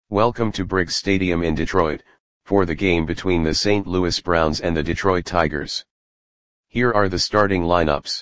Welcome to Briggs Stadium in Detroit, for the game between the St. Louis Browns and the Detroit Tigers. Here are the starting lineups.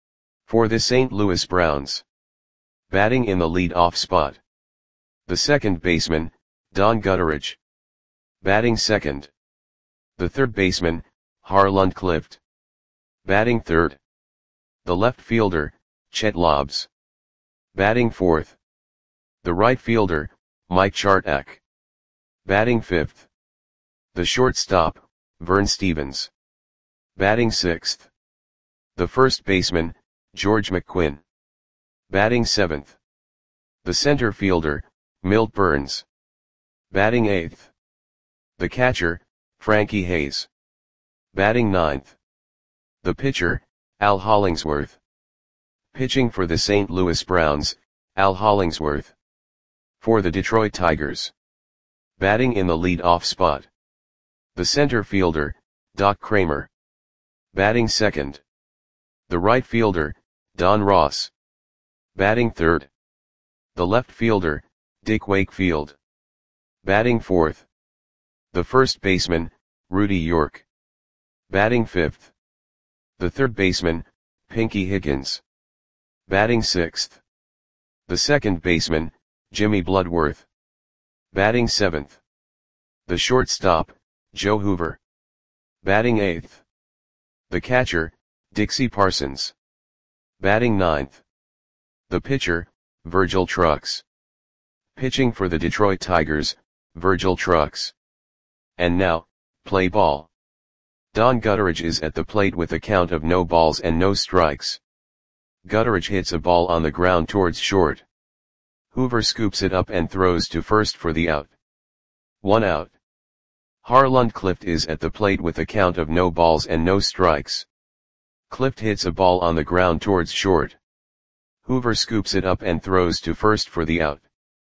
For the St. Louis Browns. Batting in the lead-off spot. The second baseman, Don Gutteridge. Batting second. The third baseman, Harland Clift. Batting third. The left fielder, Chet Lobbs. Batting fourth. The right fielder, Mike Chartak. Batting fifth. The shortstop, Vern Stephens. Batting sixth. The first baseman, George McQuinn. Batting seventh. The center fielder, Milt Burns. Batting eighth. The catcher, Frankie Hayes. Batting ninth. The pitcher, Al Hollingsworth. Pitching for the St. Louis Browns, Al Hollingsworth. For the Detroit Tigers. Batting in the lead-off spot. The center fielder, Doc Kramer. Batting second. The right fielder, Don Ross. Batting third. The left fielder, Dick Wakefield. Batting fourth. The first baseman, Rudy York. Batting fifth. The third baseman, Pinky Higgins. Batting sixth. The second baseman, Jimmy Bloodworth. Batting seventh. The shortstop, Joe Hoover. Batting eighth. The catcher, Dixie Parsons. Batting ninth. The pitcher, Virgil Trucks. Pitching for the Detroit Tigers, Virgil Trucks. And now, play ball. Don Gutteridge is at the plate with a count of no balls and no strikes. Gutteridge hits a ball on the ground towards short. Hoover scoops it up and throws to first for the out. 1 out. Harland Clift is at the plate with a count of no balls and no strikes. Clift hits a ball on the ground towards short. Hoover scoops it up and throws to first for the out.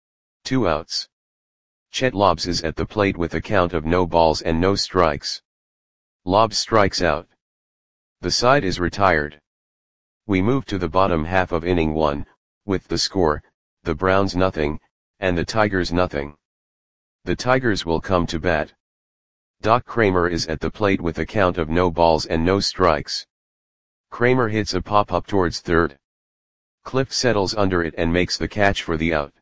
2 outs. Chet Lobbs is at the plate with a count of no balls and no strikes. Lobbs strikes out. The side is retired. We move to the bottom half of inning 1, with the score, the Browns nothing, and the Tigers nothing. The Tigers will come to bat. Doc Kramer is at the plate with a count of no balls and no strikes. Kramer hits a pop-up towards third. Clift settles under it and makes the catch for the out.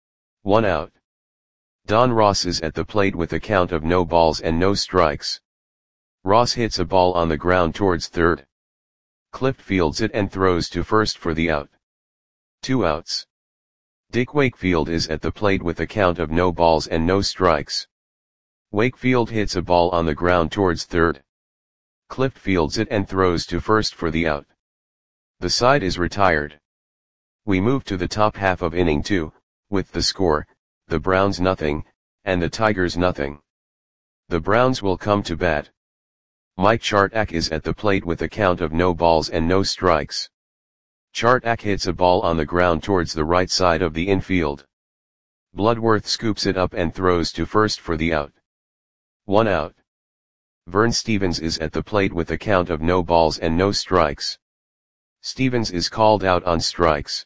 1 out. Don Ross is at the plate with a count of no balls and no strikes. Ross hits a ball on the ground towards third. Clift fields it and throws to first for the out. 2 outs. Dick Wakefield is at the plate with a count of no balls and no strikes. Wakefield hits a ball on the ground towards third. Clift fields it and throws to first for the out. The side is retired. We move to the top half of inning 2, with the score, the Browns nothing, and the Tigers nothing. The Browns will come to bat. Mike Chartak is at the plate with a count of no balls and no strikes. Chartak hits a ball on the ground towards the right side of the infield. Bloodworth scoops it up and throws to first for the out. 1 out. Vern Stephens is at the plate with a count of no balls and no strikes. Stephens is called out on strikes.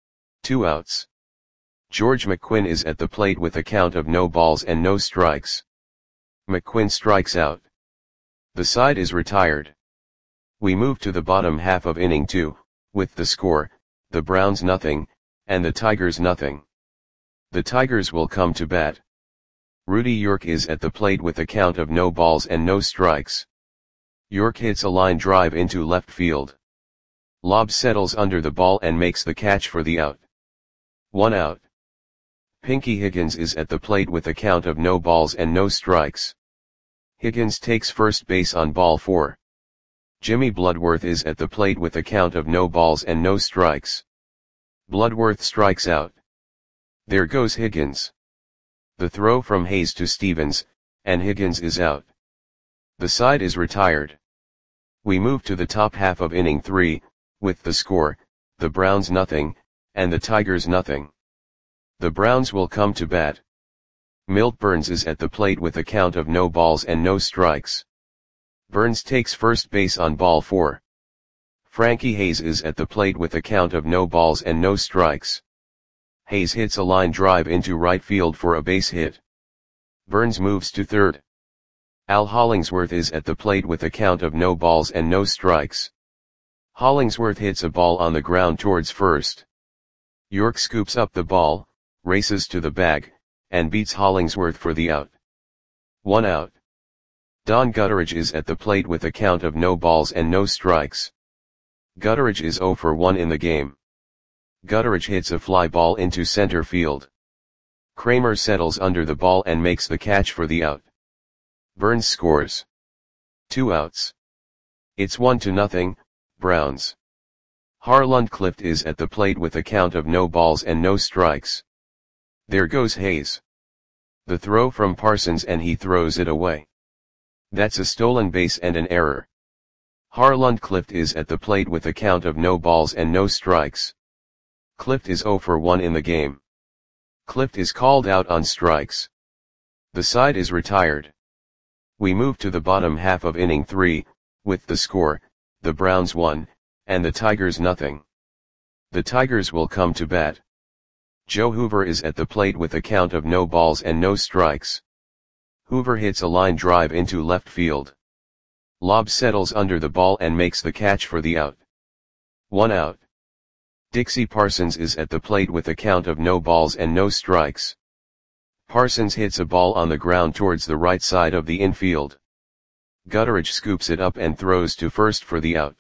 2 outs. George McQuinn is at the plate with a count of no balls and no strikes. McQuinn strikes out. The side is retired. We move to the bottom half of inning 2, with the score, the Browns nothing, and the Tigers nothing. The Tigers will come to bat. Rudy York is at the plate with a count of no balls and no strikes. York hits a line drive into left field. Lobbs settles under the ball and makes the catch for the out. 1 out. Pinky Higgins is at the plate with a count of no balls and no strikes. Higgins takes first base on ball 4. Jimmy Bloodworth is at the plate with a count of no balls and no strikes. Bloodworth strikes out. There goes Higgins. The throw from Hayes to Stephens, and Higgins is out. The side is retired. We move to the top half of inning 3, with the score, the Browns nothing, and the Tigers nothing. The Browns will come to bat. Milt Burns is at the plate with a count of no balls and no strikes. Burns takes first base on ball 4. Frankie Hayes is at the plate with a count of no balls and no strikes. Hayes hits a line drive into right field for a base hit. Burns moves to third. Al Hollingsworth is at the plate with a count of no balls and no strikes. Hollingsworth hits a ball on the ground towards first. York scoops up the ball, races to the bag, and beats Hollingsworth for the out. 1 out. Don Gutteridge is at the plate with a count of no balls and no strikes. Gutteridge is 0 for 1 in the game. Gutteridge hits a fly ball into center field. Kramer settles under the ball and makes the catch for the out. Burns scores. 2 outs. It's 1-0, Browns. Harlan Clift is at the plate with a count of no balls and no strikes. There goes Hayes. The throw from Parsons and he throws it away. That's a stolen base and an error. Harlan Clift is at the plate with a count of no balls and no strikes. Clift is 0 for 1 in the game. Clift is called out on strikes. The side is retired. We move to the bottom half of inning 3, with the score, the Browns 1, and the Tigers nothing. The Tigers will come to bat. Joe Hoover is at the plate with a count of no balls and no strikes. Hoover hits a line drive into left field. Lobb settles under the ball and makes the catch for the out. 1 out. Dixie Parsons is at the plate with a count of no balls and no strikes. Parsons hits a ball on the ground towards the right side of the infield. Gutteridge scoops it up and throws to first for the out.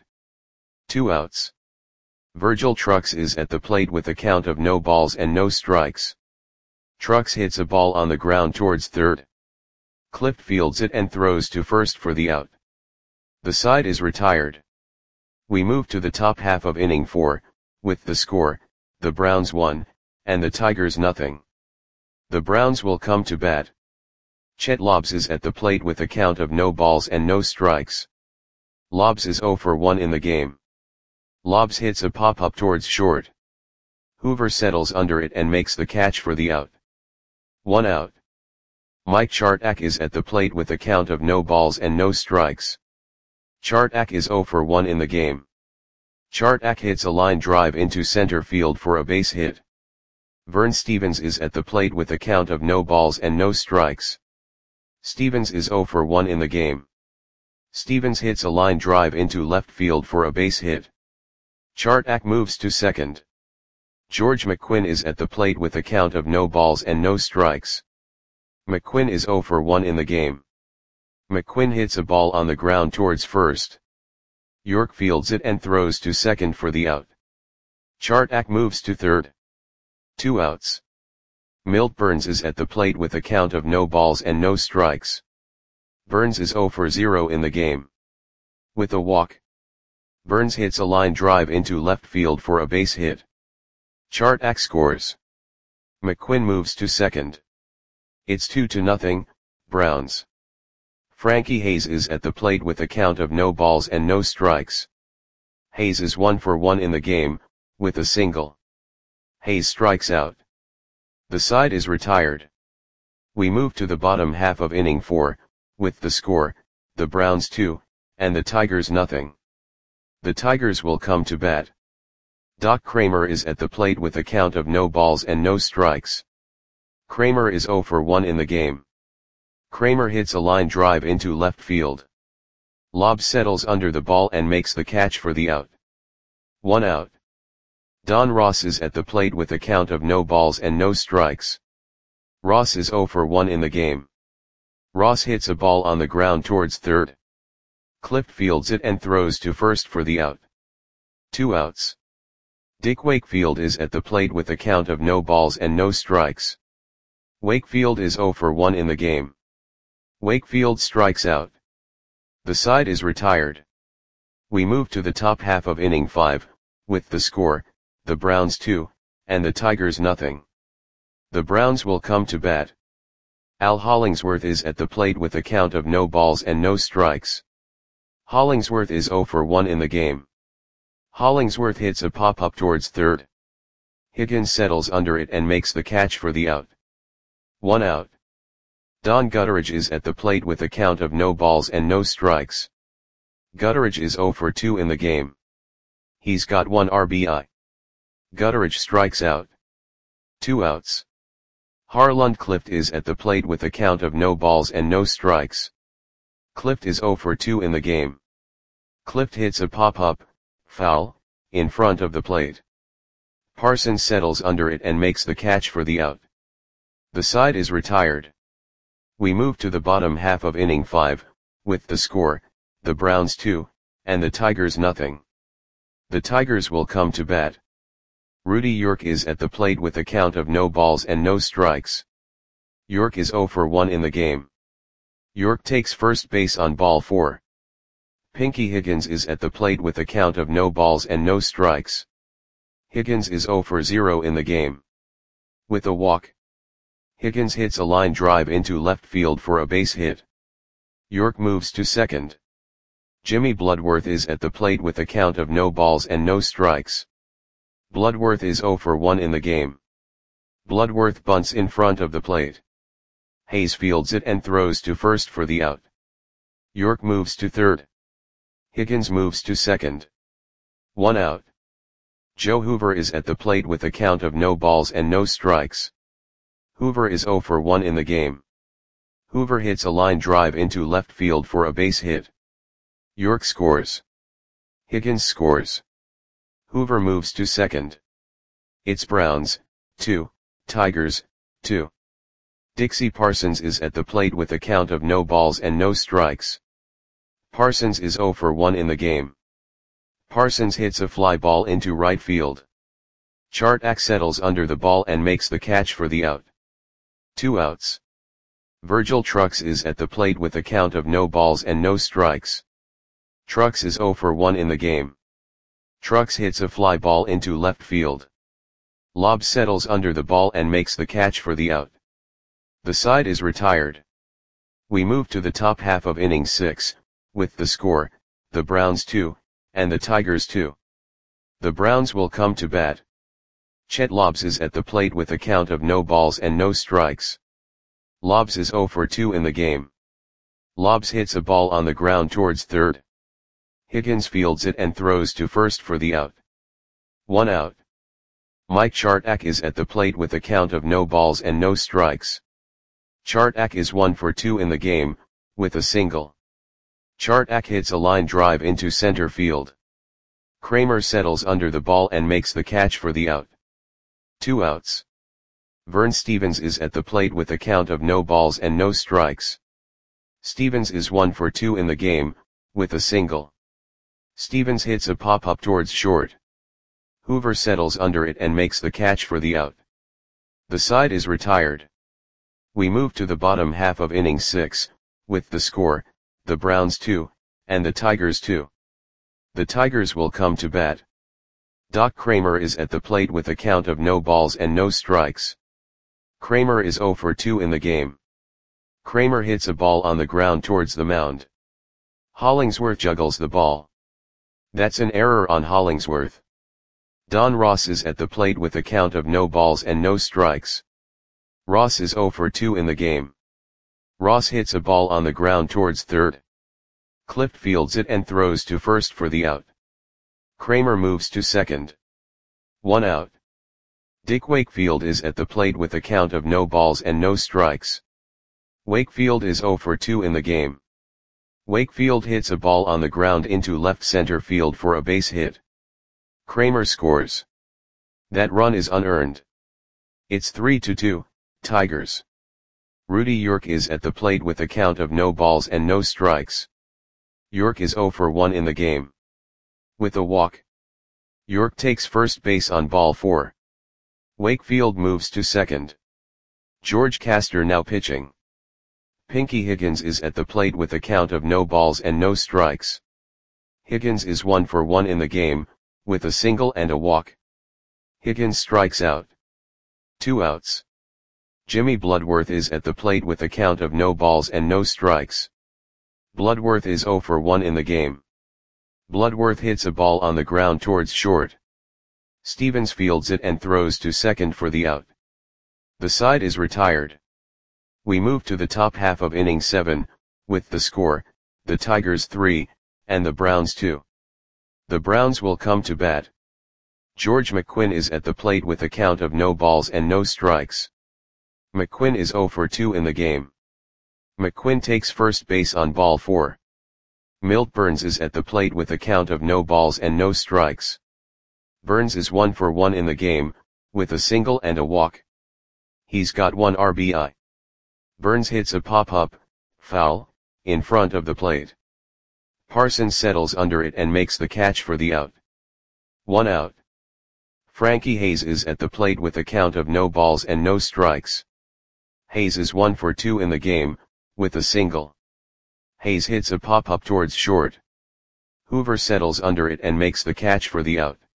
2 outs. Virgil Trucks is at the plate with a count of no balls and no strikes. Trucks hits a ball on the ground towards third. Clift fields it and throws to first for the out. The side is retired. We move to the top half of inning 4, with the score, the Browns 1, and the Tigers nothing. The Browns will come to bat. Chet Lobbs is at the plate with a count of no balls and no strikes. Lobbs is 0 for 1 in the game. Lobbs hits a pop-up towards short. Hoover settles under it and makes the catch for the out. 1 out. Mike Chartak is at the plate with a count of no balls and no strikes. Chartak is 0 for 1 in the game. Chartak hits a line drive into center field for a base hit. Vern Stevens is at the plate with a count of no balls and no strikes. Stevens is 0 for 1 in the game. Stevens hits a line drive into left field for a base hit. Chartak moves to second. George McQuinn is at the plate with a count of no balls and no strikes. McQuinn is 0 for 1 in the game. McQuinn hits a ball on the ground towards first. York fields it and throws to second for the out. Chartak moves to third. 2 outs. Milt Burns is at the plate with a count of no balls and no strikes. Burns is 0 for 0 in the game. With a walk. Burns hits a line drive into left field for a base hit. Chartak scores. McQuinn moves to second. It's 2-0, Browns. Frankie Hayes is at the plate with a count of no balls and no strikes. Hayes is 1 for 1 in the game, with a single. Hayes strikes out. The side is retired. We move to the bottom half of inning 4, with the score, the Browns 2, and the Tigers nothing. The Tigers will come to bat. Doc Kramer is at the plate with a count of no balls and no strikes. Kramer is 0 for 1 in the game. Kramer hits a line drive into left field. Lobb settles under the ball and makes the catch for the out. 1 out. Don Ross is at the plate with a count of no balls and no strikes. Ross is 0 for 1 in the game. Ross hits a ball on the ground towards third. Clift fields it and throws to first for the out. 2 outs. Dick Wakefield is at the plate with a count of no balls and no strikes. Wakefield is 0 for 1 in the game. Wakefield strikes out. The side is retired. We move to the top half of inning 5, with the score, the Browns 2, and the Tigers nothing. The Browns will come to bat. Al Hollingsworth is at the plate with a count of no balls and no strikes. Hollingsworth is 0 for 1 in the game. Hollingsworth hits a pop-up towards third. Higgins settles under it and makes the catch for the out. 1 out. Don Gutteridge is at the plate with a count of no balls and no strikes. Gutteridge is 0 for 2 in the game. He's got 1 RBI. Gutteridge strikes out. 2 outs. Harlund Clift is at the plate with a count of no balls and no strikes. Clift is 0 for 2 in the game. Clift hits a pop-up, foul, in front of the plate. Parsons settles under it and makes the catch for the out. The side is retired. We move to the bottom half of inning 5, with the score, the Browns 2, and the Tigers nothing. The Tigers will come to bat. Rudy York is at the plate with a count of no balls and no strikes. York is 0 for 1 in the game. York takes first base on ball 4. Pinky Higgins is at the plate with a count of no balls and no strikes. Higgins is 0 for 0 in the game. With a walk, Higgins hits a line drive into left field for a base hit. York moves to second. Jimmy Bloodworth is at the plate with a count of no balls and no strikes. Bloodworth is 0 for 1 in the game. Bloodworth bunts in front of the plate. Hayes fields it and throws to first for the out. York moves to third. Higgins moves to second. 1 out. Joe Hoover is at the plate with a count of no balls and no strikes. Hoover is 0 for 1 in the game. Hoover hits a line drive into left field for a base hit. York scores. Higgins scores. Hoover moves to second. It's Browns, 2, Tigers, 2. Dixie Parsons is at the plate with a count of no balls and no strikes. Parsons is 0 for 1 in the game. Parsons hits a fly ball into right field. Chartak settles under the ball and makes the catch for the out. 2 outs. Virgil Trucks is at the plate with a count of no balls and no strikes. Trucks is 0 for 1 in the game. Trucks hits a fly ball into left field. Lobb settles under the ball and makes the catch for the out. The side is retired. We move to the top half of inning 6, with the score, the Browns 2, and the Tigers 2. The Browns will come to bat. Chet Lobbs is at the plate with a count of no balls and no strikes. Lobbs is 0 for 2 in the game. Lobbs hits a ball on the ground towards third. Higgins fields it and throws to first for the out. 1 out. Mike Chartak is at the plate with a count of no balls and no strikes. Chartak is 1 for 2 in the game, with a single. Chartak hits a line drive into center field. Kramer settles under the ball and makes the catch for the out. 2 outs. Vern Stevens is at the plate with a count of no balls and no strikes. Stevens is 1 for 2 in the game, with a single. Stevens hits a pop-up towards short. Hoover settles under it and makes the catch for the out. The side is retired. We move to the bottom half of inning 6, with the score, the Browns 2, and the Tigers 2. The Tigers will come to bat. Doc Kramer is at the plate with a count of no balls and no strikes. Kramer is 0 for 2 in the game. Kramer hits a ball on the ground towards the mound. Hollingsworth juggles the ball. That's an error on Hollingsworth. Don Ross is at the plate with a count of no balls and no strikes. Ross is 0 for 2 in the game. Ross hits a ball on the ground towards third. Clift fields it and throws to first for the out. Kramer moves to second. 1 out. Dick Wakefield is at the plate with a count of no balls and no strikes. Wakefield is 0 for 2 in the game. Wakefield hits a ball on the ground into left center field for a base hit. Kramer scores. That run is unearned. It's 3-2, Tigers. Rudy York is at the plate with a count of no balls and no strikes. York is 0 for 1 in the game. With a walk, York takes first base on ball 4. Wakefield moves to second. George Castor now pitching. Pinky Higgins is at the plate with a count of no balls and no strikes. Higgins is 1 for 1 in the game, with a single and a walk. Higgins strikes out. 2 outs. Jimmy Bloodworth is at the plate with a count of no balls and no strikes. Bloodworth is 0 for 1 in the game. Bloodworth hits a ball on the ground towards short. Stevens fields it and throws to second for the out. The side is retired. We move to the top half of inning 7, with the score, the Tigers 3, and the Browns 2. The Browns will come to bat. George McQuinn is at the plate with a count of no balls and no strikes. McQuinn is 0 for 2 in the game. McQuinn takes first base on ball 4. Milt Burns is at the plate with a count of no balls and no strikes. Burns is 1 for 1 in the game, with a single and a walk. He's got 1 RBI. Burns hits a pop-up, foul, in front of the plate. Parsons settles under it and makes the catch for the out. 1 out. Frankie Hayes is at the plate with a count of no balls and no strikes. Hayes is 1 for 2 in the game, with a single. Hayes hits a pop-up towards short. Hoover settles under it and makes the catch for the out.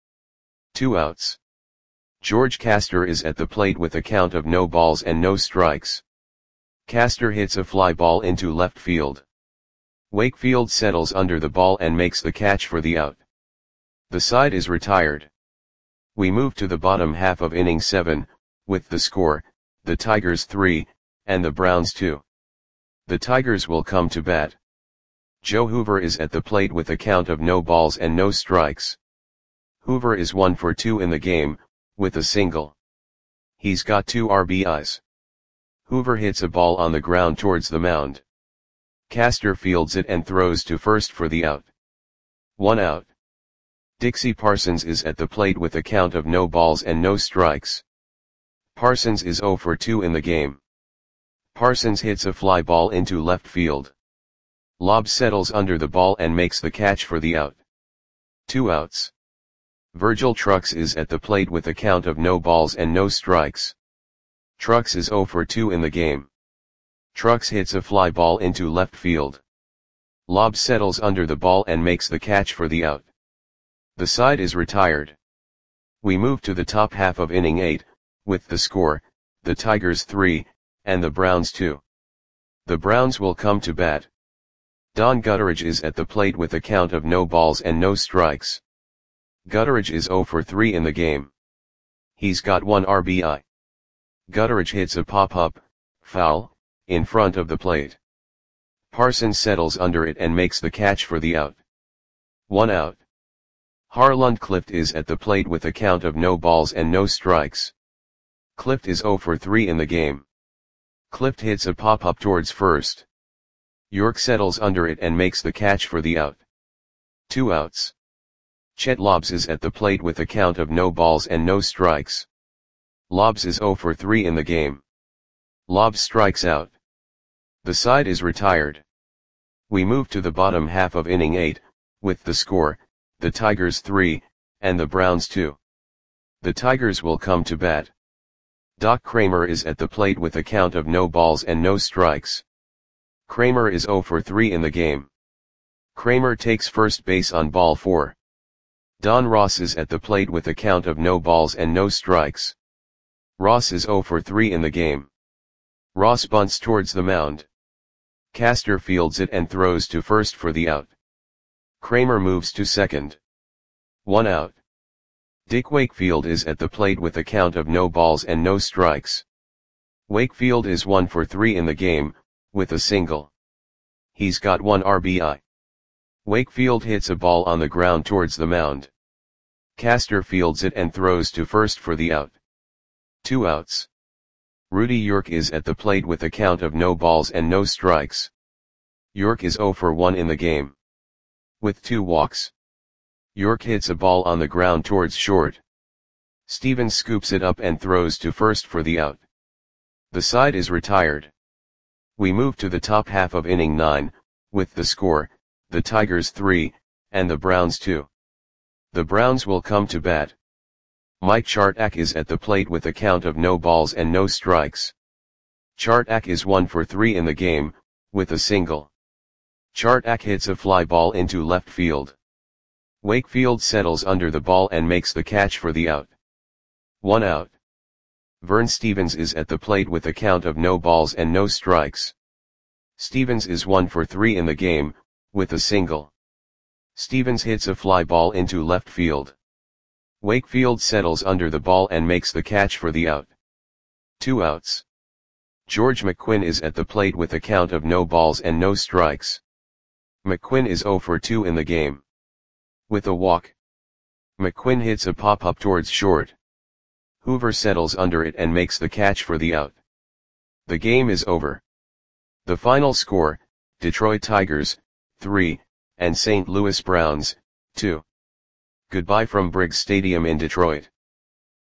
2 outs. George Castor is at the plate with a count of no balls and no strikes. Castor hits a fly ball into left field. Wakefield settles under the ball and makes the catch for the out. The side is retired. We move to the bottom half of inning 7, with the score, the Tigers 3, and the Browns 2. The Tigers will come to bat. Joe Hoover is at the plate with a count of no balls and no strikes. Hoover is 1 for 2 in the game, with a single. He's got 2 RBIs. Hoover hits a ball on the ground towards the mound. Castor fields it and throws to first for the out. 1 out. Dixie Parsons is at the plate with a count of no balls and no strikes. Parsons is 0 for 2 in the game. Parsons hits a fly ball into left field. Lobb settles under the ball and makes the catch for the out. 2 outs. Virgil Trucks is at the plate with a count of no balls and no strikes. Trucks is 0 for 2 in the game. Trucks hits a fly ball into left field. Lobb settles under the ball and makes the catch for the out. The side is retired. We move to the top half of inning 8, with the score, the Tigers 3, and the Browns 2. The Browns will come to bat. Don Gutteridge is at the plate with a count of no balls and no strikes. Gutteridge is 0 for 3 in the game. He's got 1 RBI. Gutteridge hits a pop-up, foul, in front of the plate. Parsons settles under it and makes the catch for the out. 1 out. Harland Clift is at the plate with a count of no balls and no strikes. Clift is 0 for 3 in the game. Clift hits a pop-up towards first. York settles under it and makes the catch for the out. 2 outs. Chet Lobbs is at the plate with a count of no balls and no strikes. Lobbs is 0 for 3 in the game. Lobbs strikes out. The side is retired. We move to the bottom half of inning 8, with the score, the Tigers 3, and the Browns 2. The Tigers will come to bat. Doc Kramer is at the plate with a count of no balls and no strikes. Kramer is 0 for 3 in the game. Kramer takes first base on ball 4. Don Ross is at the plate with a count of no balls and no strikes. Ross is 0 for 3 in the game. Ross bunts towards the mound. Castor fields it and throws to first for the out. Kramer moves to second. 1 out. Dick Wakefield is at the plate with a count of no balls and no strikes. Wakefield is 1 for 3 in the game, with a single. He's got 1 RBI. Wakefield hits a ball on the ground towards the mound. Castor fields it and throws to first for the out. 2 outs. Rudy York is at the plate with a count of no balls and no strikes. York is 0 for 1 in the game. With 2 walks. York hits a ball on the ground towards short. Stevens scoops it up and throws to first for the out. The side is retired. We move to the top half of inning 9, with the score, the Tigers 3, and the Browns 2. The Browns will come to bat. Mike Chartak is at the plate with a count of no balls and no strikes. Chartak is 1 for 3 in the game, with a single. Chartak hits a fly ball into left field. Wakefield settles under the ball and makes the catch for the out. 1 out. Vern Stevens is at the plate with a count of no balls and no strikes. Stevens is 1 for 3 in the game, with a single. Stevens hits a fly ball into left field. Wakefield settles under the ball and makes the catch for the out. 2 outs. George McQuinn is at the plate with a count of no balls and no strikes. McQuinn is 0 for 2 in the game. With a walk. McQuinn hits a pop-up towards short. Hoover settles under it and makes the catch for the out. The game is over. The final score, Detroit Tigers, 3, and St. Louis Browns, 2. Goodbye from Briggs Stadium in Detroit.